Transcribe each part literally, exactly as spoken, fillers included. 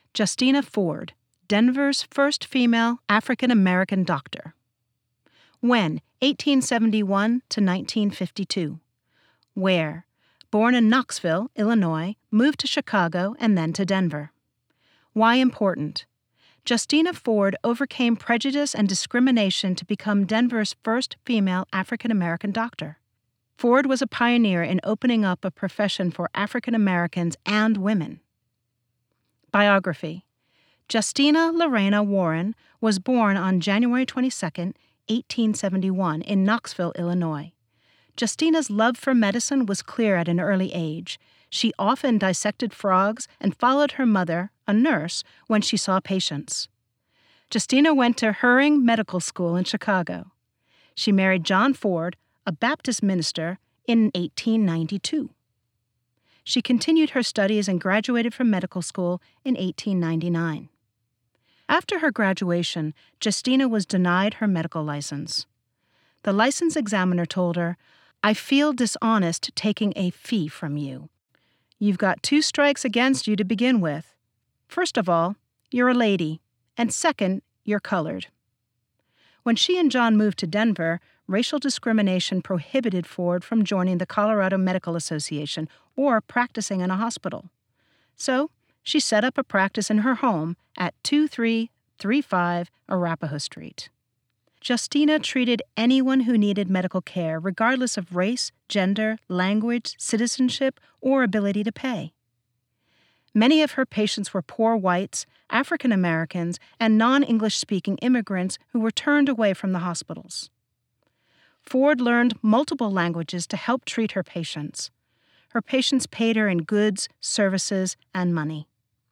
Justina Ford, Denver's first female African-American doctor. When? eighteen seventy-one to nineteen fifty-two. Where? Born in Knoxville, Illinois, moved to Chicago and then to Denver. Why important? Justina Ford overcame prejudice and discrimination to become Denver's first female African-American doctor. Ford was a pioneer in opening up a profession for African Americans and women. Biography. Justina Lorena Warren was born on January twenty-second, eighteen seventy-one, in Knoxville, Illinois. Justina's love for medicine was clear at an early age. She often dissected frogs and followed her mother, a nurse, when she saw patients. Justina went to Herring Medical School in Chicago. She married John Ford, a Baptist minister, in eighteen ninety-two. She continued her studies and graduated from medical school in eighteen ninety-nine. After her graduation, Justina was denied her medical license. The license examiner told her, "I feel dishonest taking a fee from you. You've got two strikes against you to begin with. First of all, you're a lady, and second, you're colored." When she and John moved to Denver, racial discrimination prohibited Ford from joining the Colorado Medical Association or practicing in a hospital. So, she set up a practice in her home at two three three five Arapahoe Street. Justina treated anyone who needed medical care, regardless of race, gender, language, citizenship, or ability to pay. Many of her patients were poor whites, African Americans, and non-English-speaking immigrants who were turned away from the hospitals. Ford learned multiple languages to help treat her patients. Her patients paid her in goods, services, and money.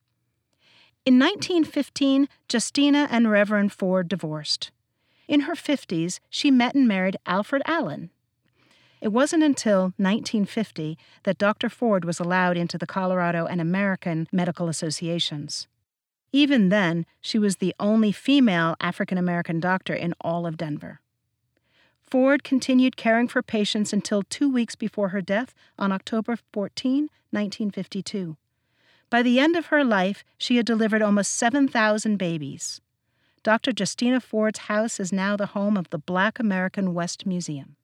In nineteen fifteen, Justina and Reverend Ford divorced. In her fifties, she met and married Alfred Allen. It wasn't until nineteen fifty that Doctor Ford was allowed into the Colorado and American medical associations. Even then, she was the only female African-American doctor in all of Denver. Ford continued caring for patients until two weeks before her death on October fourteenth, nineteen fifty-two. By the end of her life, she had delivered almost seven thousand babies. Doctor Justina Ford's house is now the home of the Black American West Museum.